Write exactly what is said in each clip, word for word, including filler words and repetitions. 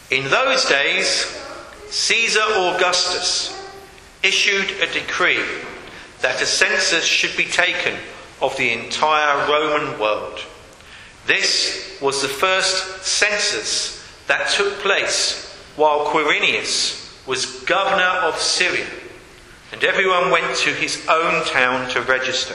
In those days, Caesar Augustus issued a decree that a census should be taken of the entire Roman world. This was the first census that took place while Quirinius was governor of Syria, and everyone went to his own town to register.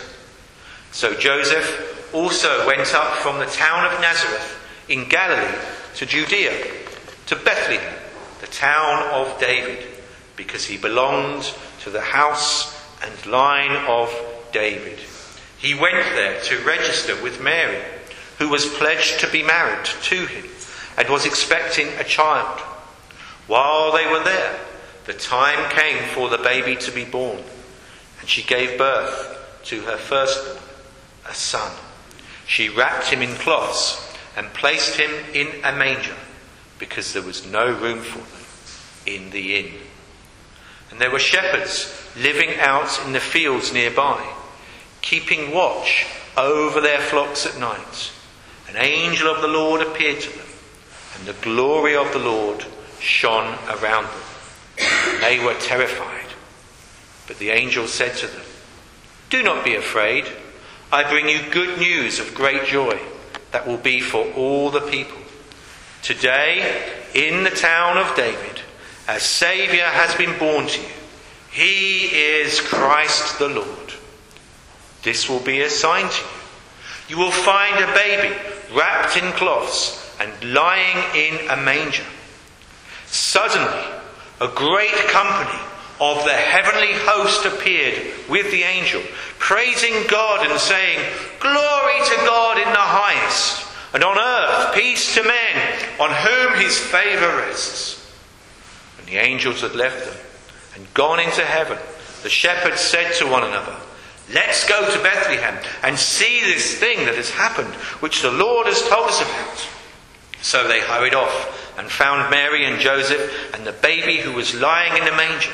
So Joseph also went up from the town of Nazareth in Galilee to Judea, to Bethlehem, the town of David, because he belonged to the house and line of David. He went there to register with Mary, who was pledged to be married to him and was expecting a child. While they were there, the time came for the baby to be born, and she gave birth to her firstborn, a son. She wrapped him in cloths and placed him in a manger, because there was no room for them in the inn. And there were shepherds living out in the fields nearby, keeping watch over their flocks at night. An angel of the Lord appeared to them, and the glory of the Lord shone around them. They were terrified. But the angel said to them, "Do not be afraid. I bring you good news of great joy that will be for all the people. Today, in the town of David, a Saviour has been born to you. He is Christ the Lord. This will be a sign to you. You will find a baby wrapped in cloths and lying in a manger." Suddenly, a great company of the heavenly host appeared with the angel, praising God and saying, "Glory to God in the highest, and on earth peace to men on whom his favour rests." When the angels had left them and gone into heaven, the shepherds said to one another, "Let's go to Bethlehem and see this thing that has happened, which the Lord has told us about." So they hurried off and found Mary and Joseph and the baby who was lying in the manger.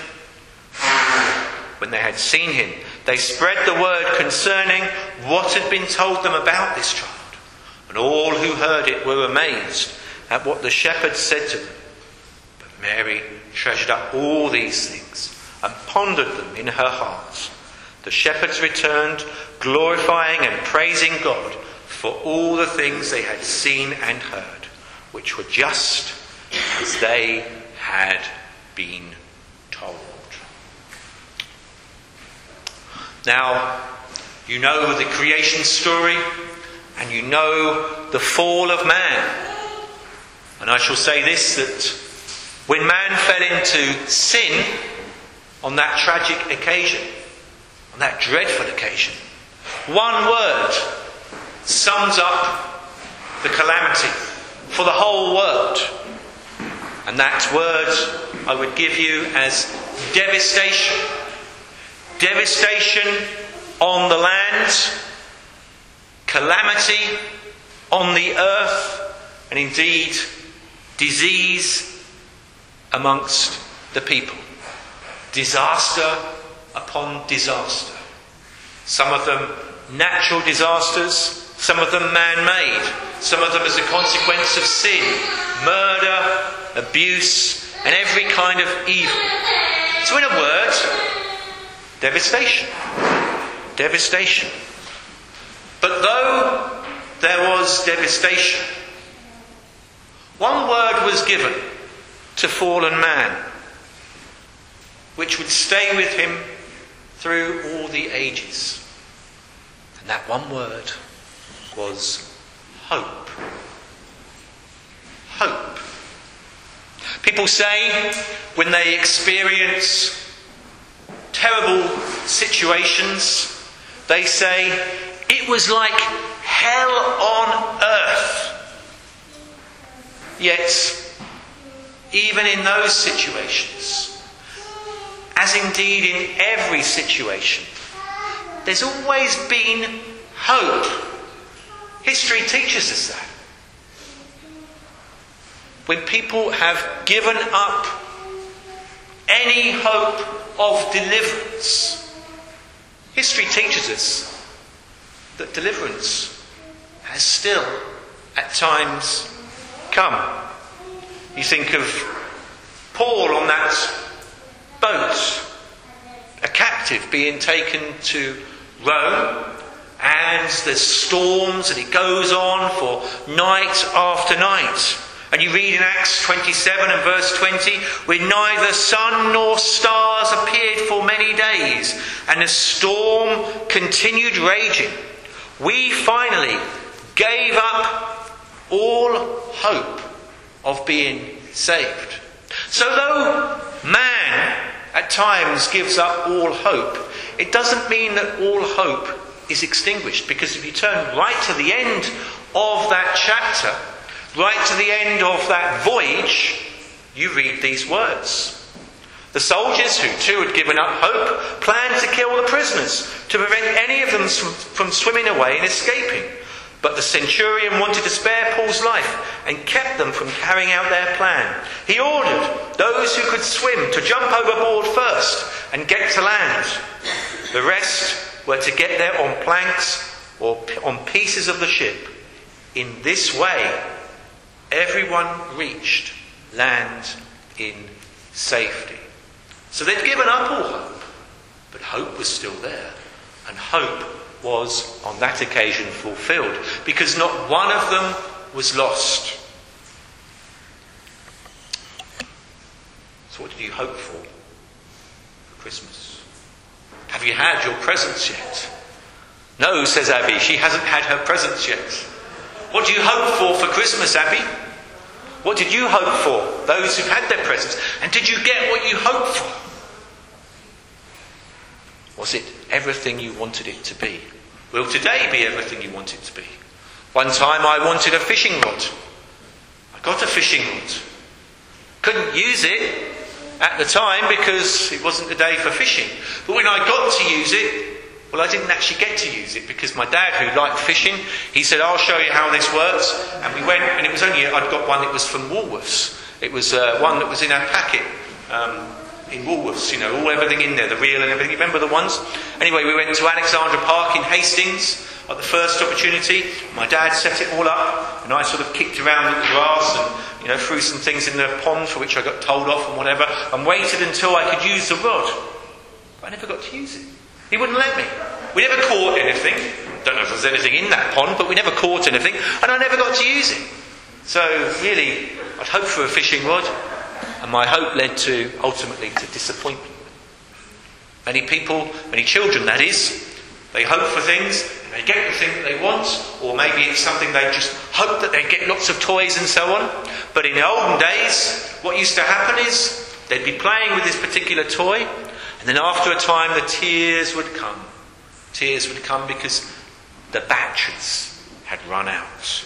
When they had seen him, they spread the word concerning what had been told them about this child. And all who heard it were amazed at what the shepherds said to them. But Mary treasured up all these things and pondered them in her heart. The shepherds returned, glorifying and praising God for all the things they had seen and heard, which were just as they had been told. Now, you know the creation story, and you know the fall of man. And I shall say this, that when man fell into sin on that tragic occasion, on that dreadful occasion, one word sums up the calamity for the whole world. And that word I would give you as devastation. Devastation on the land, calamity on the earth, and indeed disease amongst the people. Disaster upon disaster. Some of them natural disasters, some of them man-made, some of them as a consequence of sin, murder, abuse, and every kind of evil. So in a word, devastation. Devastation. But though there was devastation, one word was given to fallen man, which would stay with him through all the ages. And that one word was hope. Hope. People say when they experience terrible situations, they say it was like hell on earth. Yet, even in those situations, as indeed in every situation, there's always been hope. History teaches us that. When people have given up any hope of deliverance, history teaches us that deliverance has still, at times, come. You think of Paul on that boat, a captive being taken to Rome, and there's storms and it goes on for night after night. And you read in Acts twenty-seven and verse twenty, where neither sun nor stars appeared for many days, and the storm continued raging. We finally gave up all hope of being saved. So though man at times gives up all hope, it doesn't mean that all hope is extinguished, because if you turn right to the end of that chapter, right to the end of that voyage, you read these words. The soldiers, who too had given up hope, planned to kill the prisoners to prevent any of them from, from swimming away and escaping. But the centurion wanted to spare Paul's life and kept them from carrying out their plan. He ordered those who could swim to jump overboard first and get to land. The rest were to get there on planks or on pieces of the ship. In this way, everyone reached land in safety. So they'd given up all hope, but hope was still there. And hope was on that occasion fulfilled, because not one of them was lost. So what did you hope for for Christmas? Have you had your presents yet? No, says Abby, she hasn't had her presents yet. What do you hope for for Christmas, Abby? What did you hope for? Those who've had their presents. And did you get what you hoped for? Was it everything you wanted it to be? Will today be everything you want it to be? One time I wanted a fishing rod. I got a fishing rod. Couldn't use it at the time because it wasn't the day for fishing. But when I got to use it, well, I didn't actually get to use it because my dad, who liked fishing, he said, I'll show you how this works. And we went, and it was only, I'd got one that was from Woolworths. It was uh, one that was in a packet um, in Woolworths, you know, all everything in there, the reel and everything. You remember the ones? Anyway, we went to Alexandra Park in Hastings at the first opportunity. My dad set it all up, and I sort of kicked around in the grass and, you know, threw some things in the pond for which I got told off and whatever, and waited until I could use the rod. But I never got to use it. He wouldn't let me. We never caught anything. Don't know if there's anything in that pond, but we never caught anything, and I never got to use it. So really, I'd hoped for a fishing rod, and my hope led to, ultimately, to disappointment. Many people, many children that is, they hope for things, and they get the thing that they want, or maybe it's something they just hope that they get lots of toys and so on. But in the olden days, what used to happen is, they'd be playing with this particular toy, and then after a time the tears would come. Tears would come because the batteries had run out.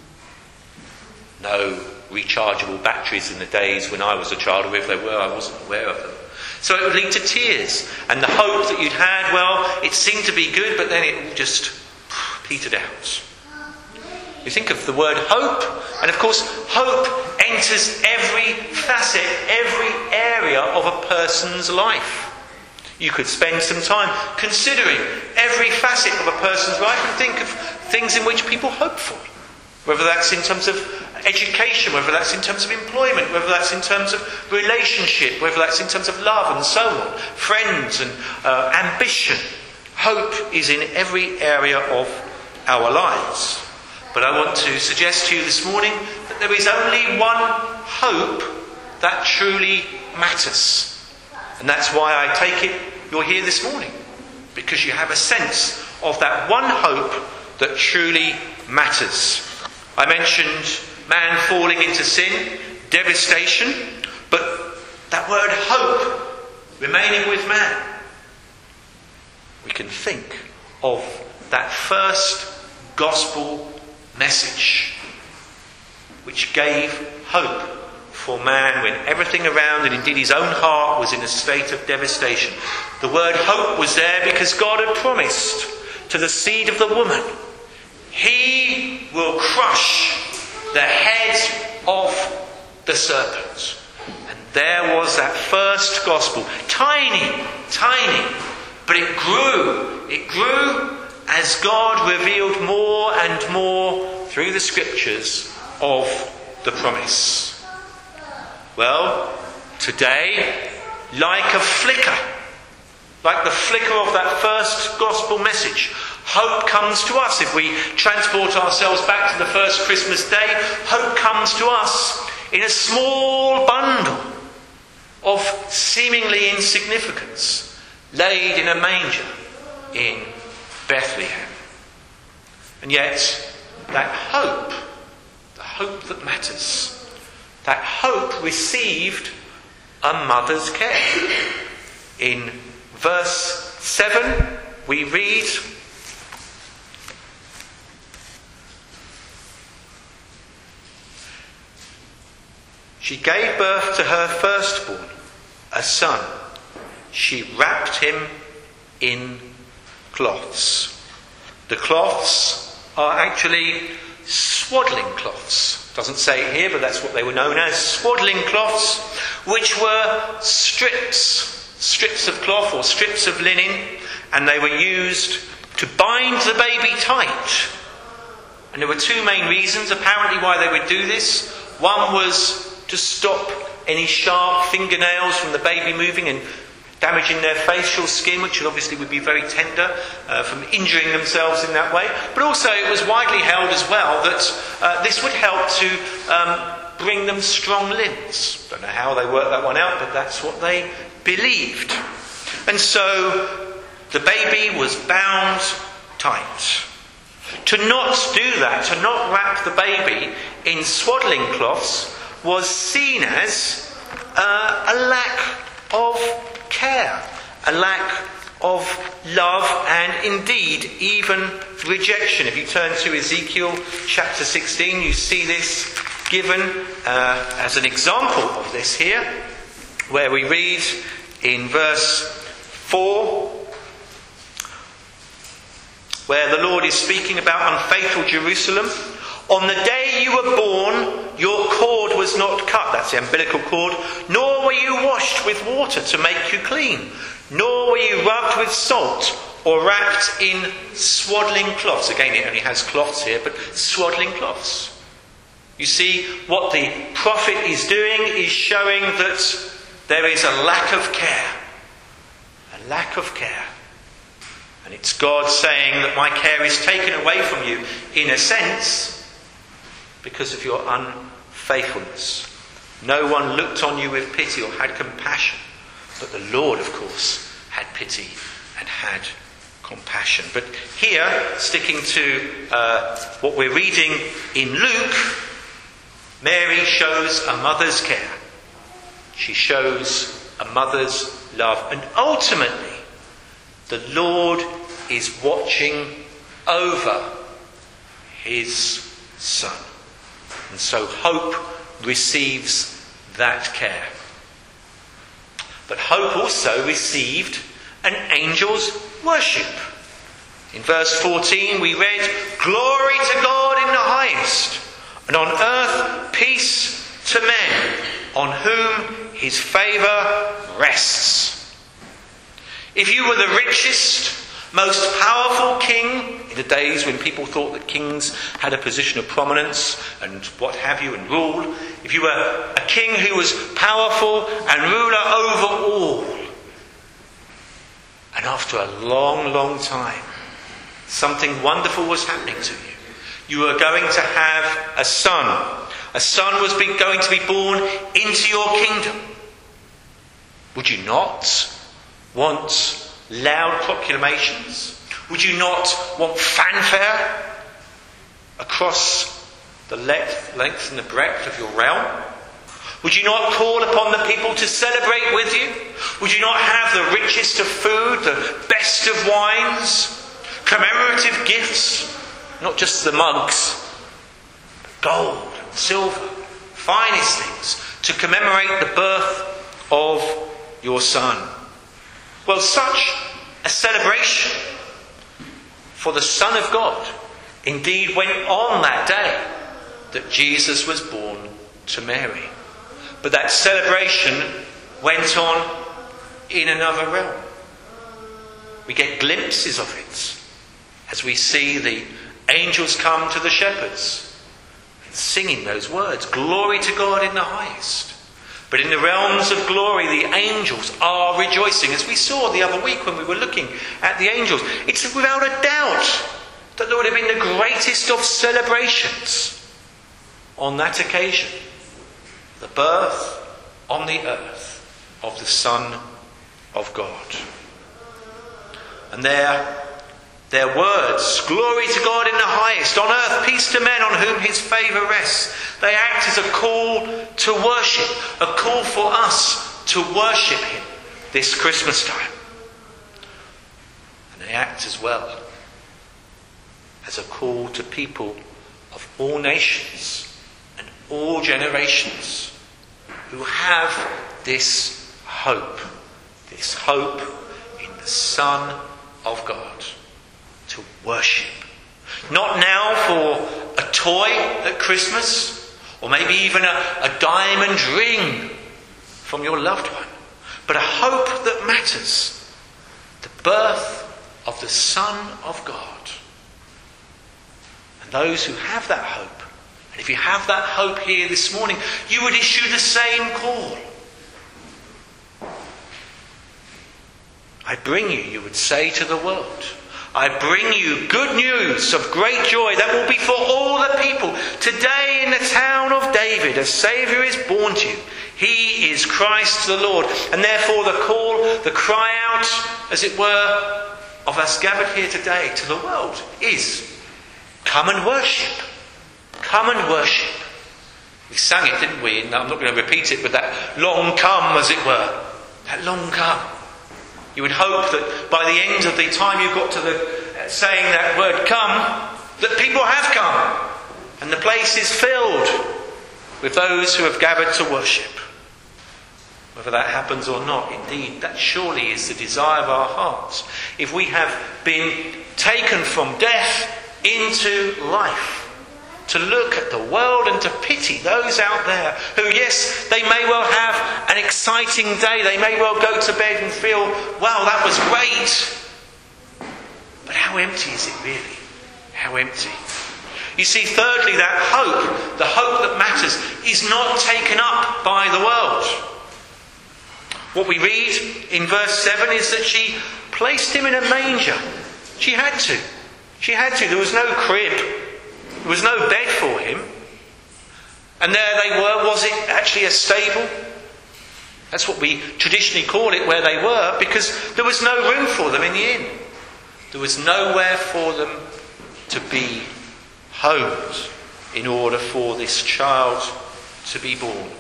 No rechargeable batteries in the days when I was a child, or if they were, I wasn't aware of them. So it would lead to tears. And the hope that you'd had, well, it seemed to be good, but then it all just petered out. You think of the word hope, and of course, hope enters every facet, every area of a person's life. You could spend some time considering every facet of a person's life and think of things in which people hope for. Whether that's in terms of education, whether that's in terms of employment, whether that's in terms of relationship, whether that's in terms of love and so on, friends and uh, ambition. Hope is in every area of our lives. But I want to suggest to you this morning that there is only one hope that truly matters. And that's why I take it you're here this morning, because you have a sense of that one hope that truly matters. I mentioned man falling into sin, devastation, but that word hope remaining with man. We can think of that first gospel message which gave hope for man when everything around, and indeed his own heart, was in a state of devastation. The word hope was there because God had promised to the seed of the woman, he will crush the head of the serpent. And there was that first gospel. Tiny, tiny, but it grew. It grew as God revealed more and more through the scriptures of the promise. Well, today, like a flicker, like the flicker of that first gospel message, hope comes to us. If we transport ourselves back to the first Christmas day, hope comes to us in a small bundle of seemingly insignificance, laid in a manger in Bethlehem. And yet, that hope, the hope that matters, that hope received a mother's care. In verse seven, we read, "She gave birth to her firstborn, a son. She wrapped him in cloths." The cloths are actually swaddling cloths. Doesn't say it here, but that's what they were known as, swaddling cloths, which were strips, strips of cloth or strips of linen, and they were used to bind the baby tight. And there were two main reasons, apparently, why they would do this. One was to stop any sharp fingernails from the baby moving and damaging their facial skin, which obviously would be very tender, uh, from injuring themselves in that way. But also it was widely held as well that uh, this would help to um, bring them strong limbs. Don't know how they worked that one out, but that's what they believed. And so the baby was bound tight. To not do that, to not wrap the baby in swaddling cloths, was seen as uh, a lack of care, a lack of love, and indeed even rejection. If you turn to Ezekiel chapter sixteen, you see this given uh, as an example of this here, where we read in verse four, where the Lord is speaking about unfaithful Jerusalem. "On the day you were born, your cord was not cut," that's the umbilical cord, "nor were you washed with water to make you clean, nor were you rubbed with salt or wrapped in swaddling cloths." Again, it only has cloths here, but swaddling cloths. You see, what the prophet is doing is showing that there is a lack of care. A lack of care. And it's God saying that my care is taken away from you, in a sense, because of your unfaithfulness. No one looked on you with pity or had compassion. But the Lord, of course, had pity and had compassion. But here, sticking to uh, what we're reading in Luke, Mary shows a mother's care. She shows a mother's love. And ultimately, the Lord is watching over his Son. And so hope receives that care. But hope also received an angel's worship. In verse fourteen we read, "Glory to God in the highest, and on earth peace to men, on whom his favour rests." If you were the richest, most powerful king in the days when people thought that kings had a position of prominence and what have you and rule, if you were a king who was powerful and ruler over all, and after a long, long time, something wonderful was happening to you. You were going to have a son. A son was be- going to be born into your kingdom. Would you not want loud proclamations? Would you not want fanfare across the length, length and the breadth of your realm? Would you not call upon the people to celebrate with you? Would you not have the richest of food, the best of wines, commemorative gifts, not just the mugs, but gold and silver, finest things, to commemorate the birth of your son? Well, such a celebration for the Son of God indeed went on that day that Jesus was born to Mary. But that celebration went on in another realm. We get glimpses of it as we see the angels come to the shepherds singing those words, "Glory to God in the highest, But in the realms of glory, the angels are rejoicing. As we saw the other week when we were looking at the angels, it's without a doubt that there would have been the greatest of celebrations on that occasion. The birth on the earth of the Son of God. And their, their words, glory to God in the highest, on earth peace to men on whom his favour rests. They act as a call to worship, a call for us to worship him this Christmas time. And they act as well as a call to people of all nations and all generations who have this hope, this hope in the Son of God, to worship. Not now for a toy at Christmas, or maybe even a, a diamond ring from your loved one, but a hope that matters. The birth of the Son of God. And those who have that hope, and if you have that hope here this morning, you would issue the same call. I bring you, you would say to the world, I bring you good news of great joy that will be for all the people. Today in the town of David, a Saviour is born to you. He is Christ the Lord. And therefore the call, the cry out, as it were, of us gathered here today to the world is, come and worship. Come and worship. We sang it, didn't we? And I'm not going to repeat it, but that long come, as it were. That long come. You would hope that by the end of the time you got to the uh, saying that word come, that people have come. And the place is filled with those who have gathered to worship. Whether that happens or not, indeed, that surely is the desire of our hearts. If we have been taken from death into life, to look at the world and to pity those out there who, yes, they may well have an exciting day. They may well go to bed and feel, wow, that was great. But how empty is it really? How empty. You see, thirdly, that hope, the hope that matters, is not taken up by the world. What we read in verse seven is that she placed him in a manger. She had to. She had to. There was no crib. There was no bed for him. And there they were. Was it actually a stable? That's what we traditionally call it, where they were, because there was no room for them in the inn. There was nowhere for them to be homed in order for this child to be born.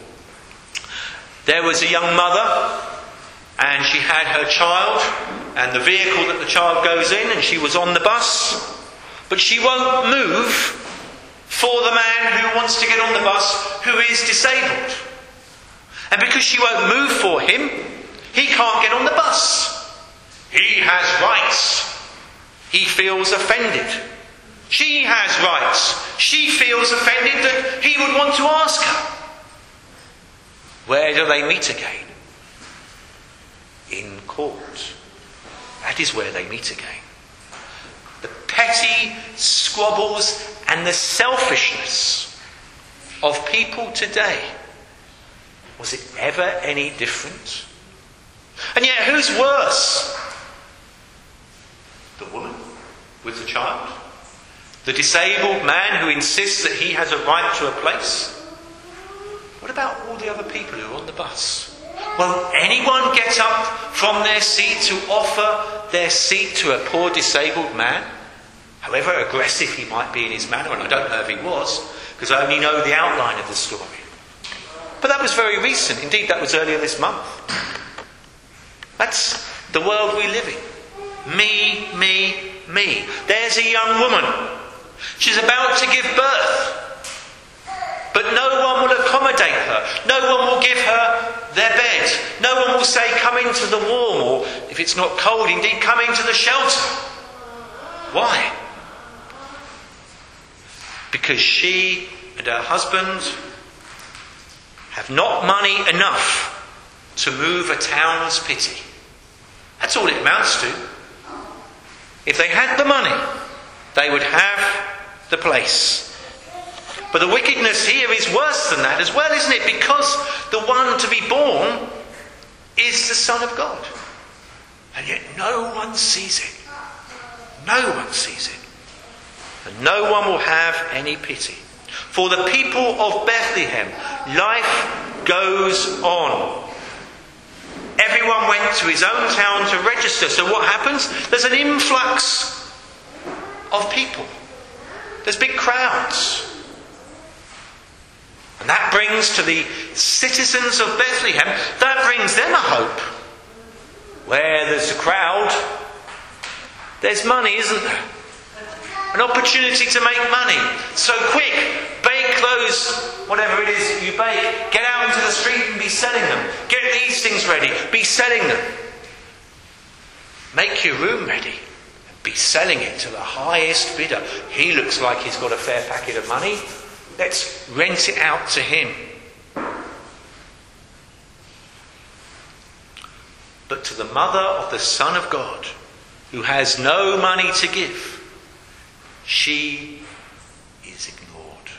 There was a young mother, and she had her child, and the vehicle that the child goes in, and she was on the bus, but she won't move for the man who wants to get on the bus who is disabled. And because she won't move for him, he can't get on the bus. He has rights. He feels offended. She has rights. She feels offended that he would want to ask her. Where do they meet again? In court. That is where they meet again. The petty squabbles and the selfishness of people today. Was it ever any different? And yet, who's worse? The woman with the child? The disabled man who insists that he has a right to a place? What about all the other people who are on the bus? Will anyone get up from their seat to offer their seat to a poor disabled man? However aggressive he might be in his manner, and I don't know if he was, because I only know the outline of the story. But that was very recent. Indeed, that was earlier this month. That's the world we live in. Me, me, me. There's a young woman. She's about to give birth. But no one will accommodate her. No one will give her their bed. No one will say, come into the warm, or if it's not cold, indeed, come into the shelter. Why? Because she and her husband have not money enough to move a town's pity. That's all it amounts to. If they had the money, they would have the place. But the wickedness here is worse than that as well, isn't it? Because the one to be born is the Son of God. And yet no one sees it. No one sees it. And no one will have any pity. For the people of Bethlehem, life goes on. Everyone went to his own town to register. So what happens? There's an influx of people. There's big crowds. And that brings to the citizens of Bethlehem, that brings them a hope. Where there's a crowd, there's money, isn't there? An opportunity to make money. So quick, bake those, whatever it is you bake. Get out into the street and be selling them. Get these things ready, be selling them. Make your room ready and be selling it to the highest bidder. He looks like he's got a fair packet of money. Let's rent it out to him. But to the mother of the Son of God, who has no money to give, she is ignored.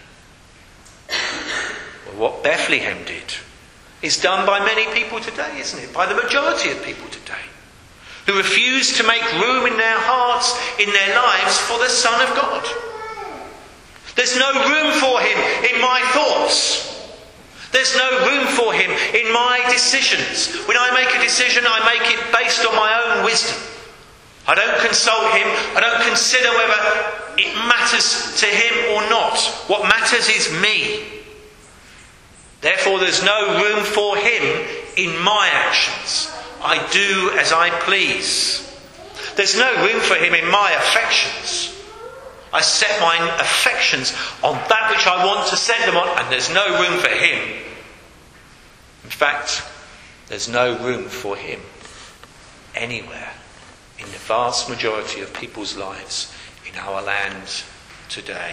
Well, what Bethlehem did is done by many people today, isn't it? By the majority of people today, who refuse to make room in their hearts, in their lives, for the Son of God. There's no room for him in my thoughts. There's no room for him in my decisions. When I make a decision, I make it based on my own wisdom. I don't consult him. I don't consider whether it matters to him or not. What matters is me. Therefore, there's no room for him in my actions. I do as I please. There's no room for him in my affections. I set my affections on that which I want to set them on, and there's no room for him. In fact, there's no room for him anywhere in the vast majority of people's lives in our land today.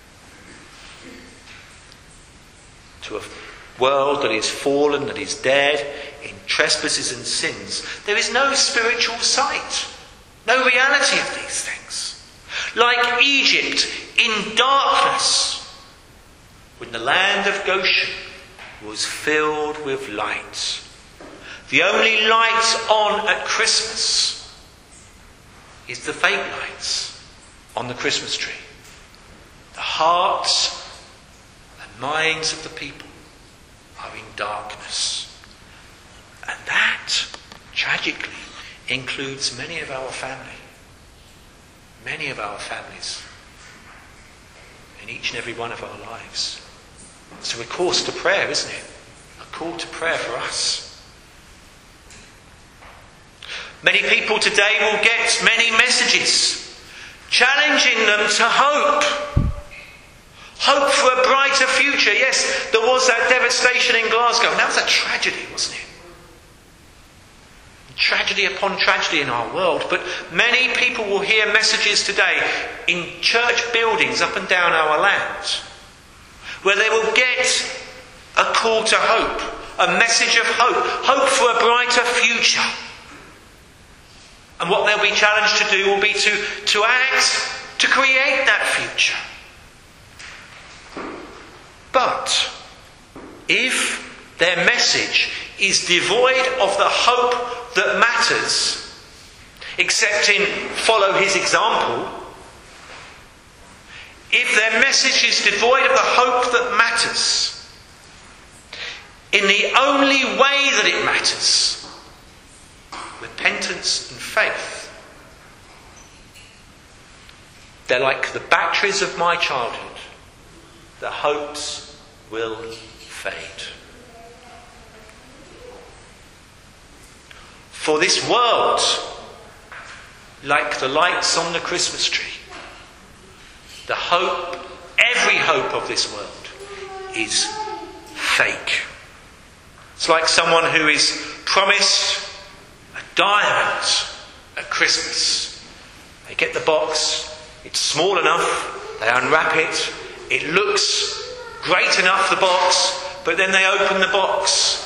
To a world that is fallen, that is dead in trespasses and sins, there is no spiritual sight, no reality of these things. Like Egypt in darkness, when the land of Goshen was filled with light. The only light on at Christmas is the fake lights on the Christmas tree. The hearts and minds of the people are in darkness. And that, tragically, includes many of our family. Many of our families. In each and every one of our lives. So a course to prayer, isn't it? A call to prayer for us. Many people today will get many messages challenging them to hope. Hope for a brighter future. Yes, there was that devastation in Glasgow. And that was a tragedy, wasn't it? Tragedy upon tragedy in our world. But many people will hear messages today in church buildings up and down our land, where they will get a call to hope, a message of hope, hope for a brighter future. And what they'll be challenged to do will be to, to act, to create that future. But if their message is devoid of the hope that matters, except in follow his example, if their message is devoid of the hope that matters, in the only way that it matters, repentance and faith, they're like the batteries of my childhood. The hopes will fade. For this world, like the lights on the Christmas tree, the hope, every hope of this world is fake. It's like someone who is promised a diamond at Christmas. They get the box, it's small enough, they unwrap it, it looks great enough, the box, but then they open the box.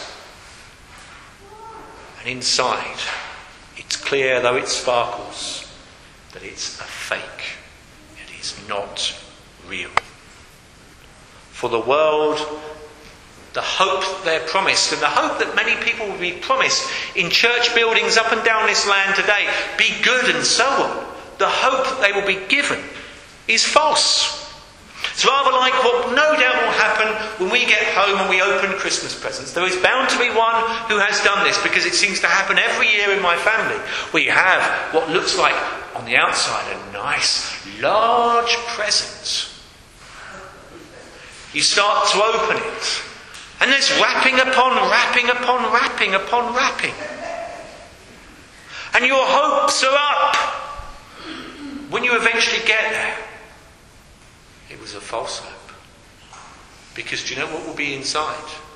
And inside, it's clear, though it sparkles, that it's a fake. It is not real. for the world, the hope that they're promised, and the hope that many people will be promised in church buildings up and down this land today, be good and so on. The hope that they will be given is false. It's rather like what no doubt will happen when we get home and we open Christmas presents. There is bound to be one who has done this, because it seems to happen every year in my family. We have what looks like, on the outside, a nice, large present. You start to open it, and there's wrapping upon wrapping upon wrapping upon wrapping. And your hopes are up. When you eventually get there, it was a false hope. Because do you know what will be inside?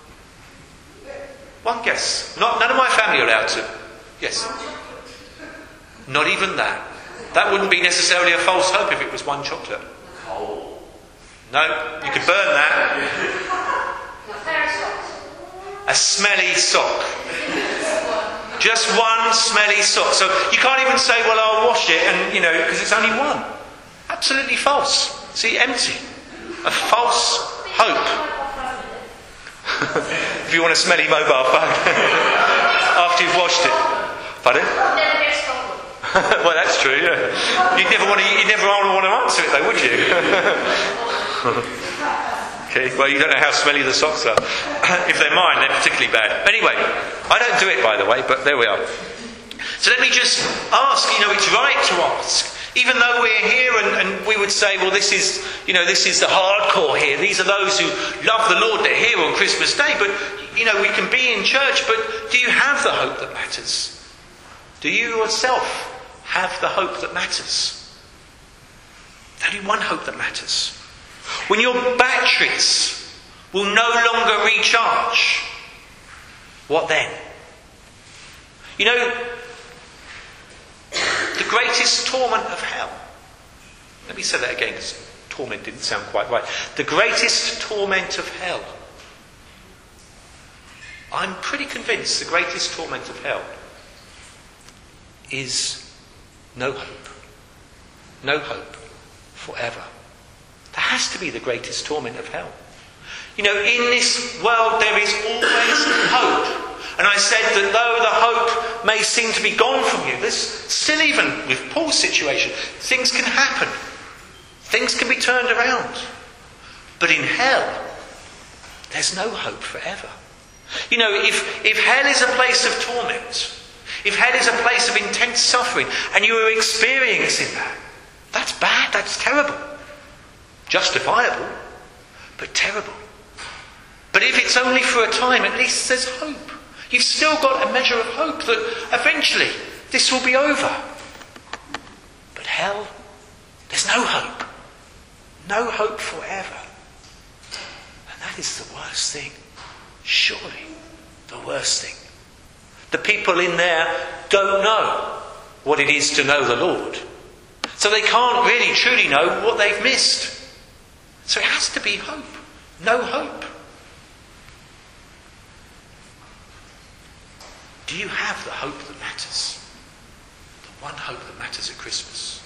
One guess. Not, none of my family are allowed to. Yes. Not even that. That wouldn't be necessarily a false hope if it was one chocolate. Oh. No, you could burn that. A smelly sock. Just one smelly sock. So you can't even say, well, I'll wash it, and you know, because it's only one. Absolutely false. See, empty. A false hope. If you want a smelly mobile phone after you've washed it. Pardon? Well, that's true, yeah. You'd never want to, you'd never want to answer it though, would you? Okay, well, you don't know how smelly the socks are. If they're mine, they're particularly bad. Anyway, I don't do it, by the way, but there we are. So let me just ask, you know, it's right to ask. Even though we're here and, and we would say, well, this is, you know, this is the hardcore here. These are those who love the Lord, they're here on Christmas Day. But, you know, we can be in church, but do you have the hope that matters? Do you yourself have the hope that matters? Only one hope that matters. When your batteries will no longer recharge, what then? You know, the greatest torment of hell. Let me say that again, because torment didn't sound quite right. The greatest torment of hell. I'm pretty convinced the greatest torment of hell is no hope. No hope forever. That has to be the greatest torment of hell. You know, in this world there is always hope. And I said that though the hope may seem to be gone from you, there's still, even with Paul's situation, things can happen. Things can be turned around. But in hell, there's no hope forever. You know, if, if hell is a place of torment, if hell is a place of intense suffering, and you are experiencing that, that's bad, that's terrible. Justifiable, but terrible. But if it's only for a time, at least there's hope. You've still got a measure of hope that eventually this will be over. But hell, there's no hope. No hope forever. And that is the worst thing. Surely the worst thing. The people in there don't know what it is to know the Lord. So they can't really truly know what they've missed. So it has to be hope. No hope. Do you have the hope that matters? The one hope that matters at Christmas.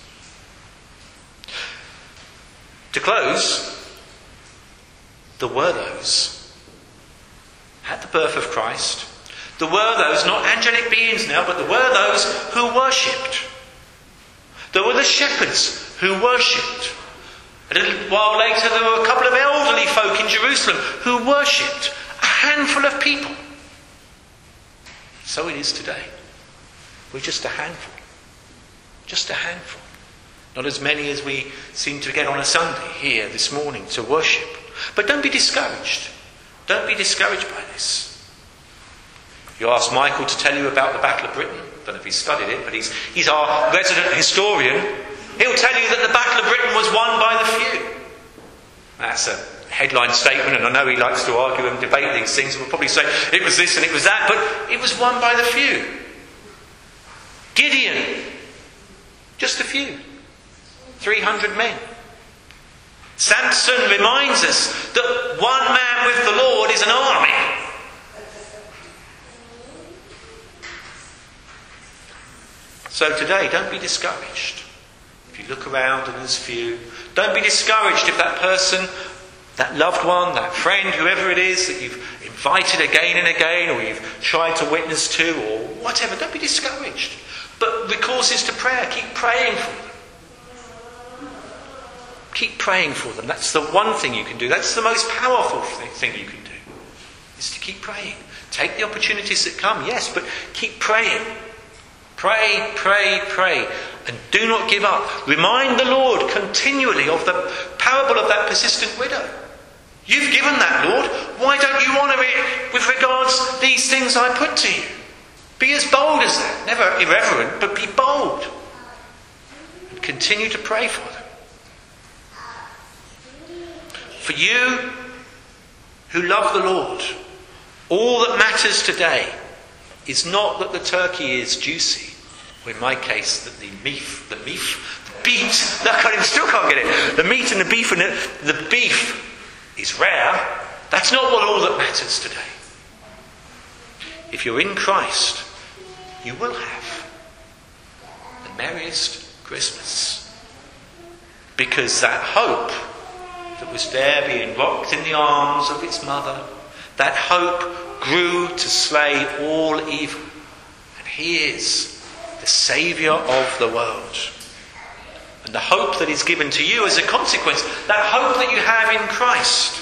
To close, there were those at the birth of Christ. There were those, not angelic beings now, but there were those who worshipped. There were the shepherds who worshipped. A little while later there were a couple of elderly folk in Jerusalem who worshipped. A handful of people. So it is today. We're just a handful. Just a handful. Not as many as we seem to get on a Sunday here this morning to worship. But don't be discouraged. Don't be discouraged by this. You ask Michael to tell you about the Battle of Britain. I don't know if he's studied it, but he's, he's our resident historian. He'll tell you that the Battle of Britain was won by the few. That's a headline statement, and I know he likes to argue and debate these things, and we'll probably say it was this and it was that, but it was won by the few. Gideon, just a few. three hundred men. Samson reminds us that one man with the Lord is an army. So today, don't be discouraged. If you look around and there's few, don't be discouraged if that person that loved one, that friend, whoever it is that you've invited again and again, or you've tried to witness to, or whatever, don't be discouraged. But recourses to prayer, keep praying for them. Keep praying for them. That's the one thing you can do. That's the most powerful thing you can do, is to keep praying. Take the opportunities that come, yes, but keep praying. Pray, pray, pray. And do not give up. Remind the Lord continually of the parable of that persistent widow. You've given that, Lord. Why don't you honour it with regards to these things I put to you? Be as bold as that. Never irreverent, but be bold. And continue to pray for them. For you who love the Lord, all that matters today is not that the turkey is juicy, or in my case, that the beef, the beef, the beef, I can't even, still can't get it. The meat and the beef and the, the beef is rare. That's not what all that matters today. If you're in Christ, you will have the merriest Christmas. Because that hope that was there being rocked in the arms of its mother, that hope grew to slay all evil. And he is the Saviour of the world. And the hope that is given to you as a consequence, that hope that you have in Christ,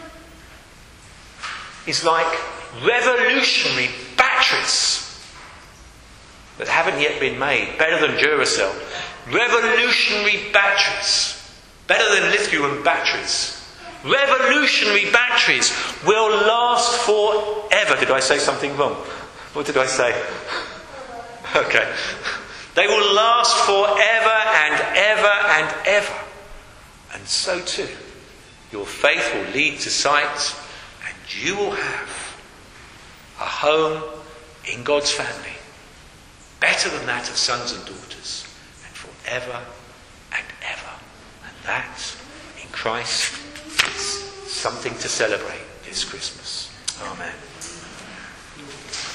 is like revolutionary batteries that haven't yet been made, better than Duracell. Revolutionary batteries, better than lithium batteries. Revolutionary batteries will last forever. Did I say something wrong? What did I say? Okay. They will last forever and ever and ever. And so too, your faith will lead to sight, and you will have a home in God's family, better than that of sons and daughters, and forever and ever. And that, in Christ, is something to celebrate this Christmas. Amen.